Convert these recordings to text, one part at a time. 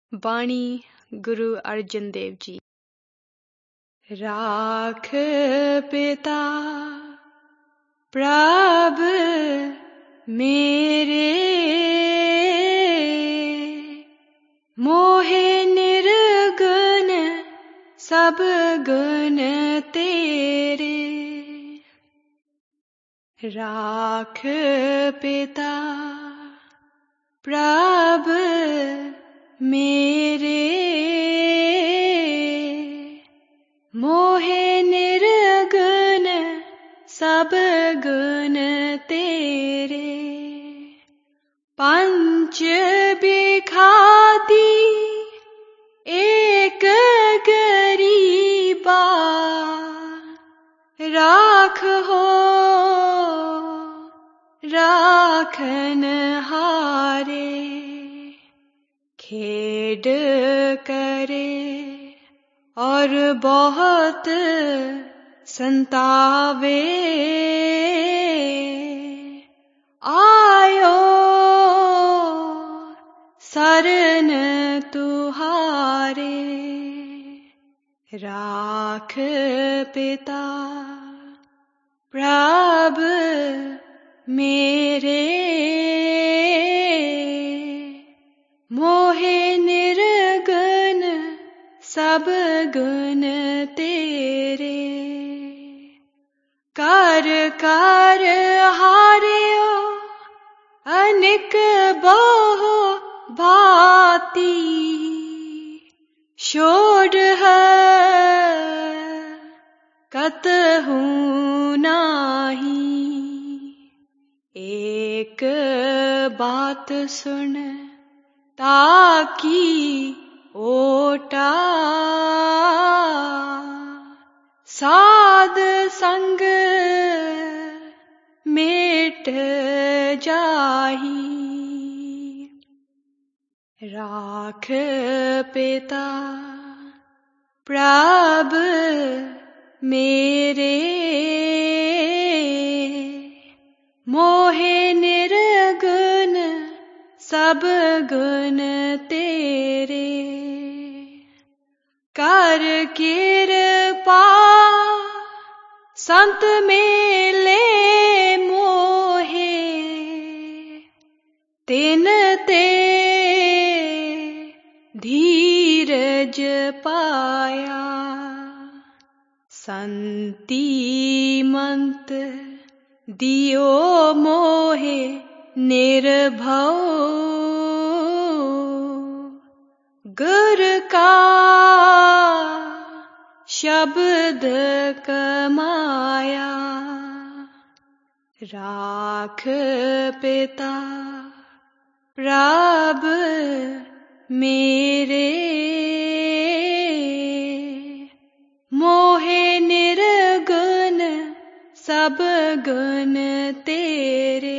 बाणी गुरु अर्जन देव जी। राख पिता प्रभ मेरे, मोहे निर्गुण सब गुण तेरे। राख पिता प्रभ मेरे, मोहे निर्गुण सब गुण तेरे। पंच बिखाती एक गरीबा, राख हो राखन हारे। खेड करे और बहुत संतावे, आयो शरण तुहारे। राख पिता प्रभ मेरे, मोहे निर्गुण सब गुण तेरे। कर कर हारियो अनेक बहु भांति, छोड़ कतहु नाही। एक बात सुन ताकि ओटा, साध संग मेट जाही। राख पिता प्रभ मेरे, मोहे निर्गुण सब गुण तेरे। कर कृपा संत मेले मोहे, तिन ते धीरज पाया। संतिमंत दियो मोहे निर्भव, गुर का शब्द कमाया। राख पिता प्रभ मेरे, मोहे निर्गुण सब गुण तेरे।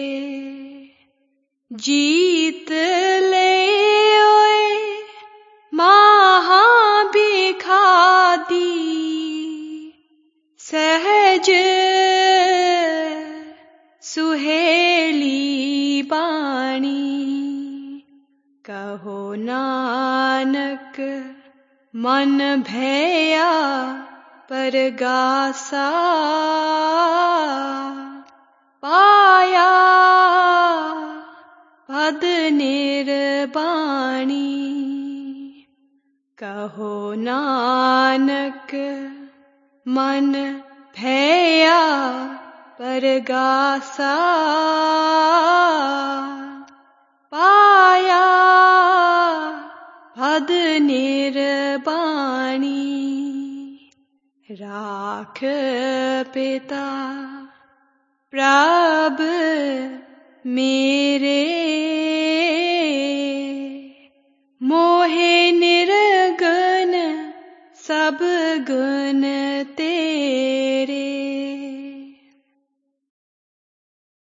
जीत ले ओए महा बिखादी, सहज सुहेली बाणी। कहो नानक मन भैया परगासा, पाया पद निर्वाणी। कहो नानक मन भैया परगासा, पाया पद निर्वाणी। राख पिता प्रभ मेरे, मोहे निर्गुण सब गुण